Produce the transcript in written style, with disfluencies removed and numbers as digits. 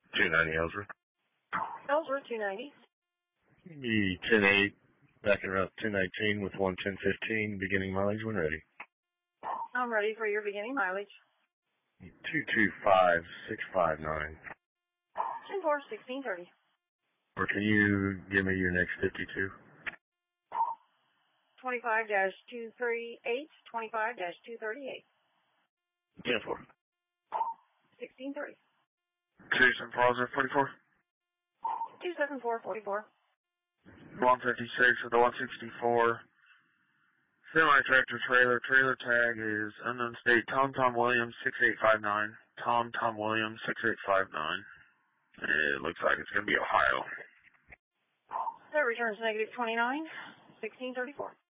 290 Ellsworth. Ellsworth, 290. The 10-8, back in route 1019 with 11015, beginning mileage when ready. I'm ready for your beginning mileage. 225659. 10-4, 1630. Or can you give me your next 52? 25-238, 25-238. 10-4. 1630. 27444. 27444. 156 with the 164. Semi-tractor trailer tag is unknown state, Tom Williams 6859. Tom Williams 6859. It looks like it's going to be Ohio. That returns negative 29, 1634.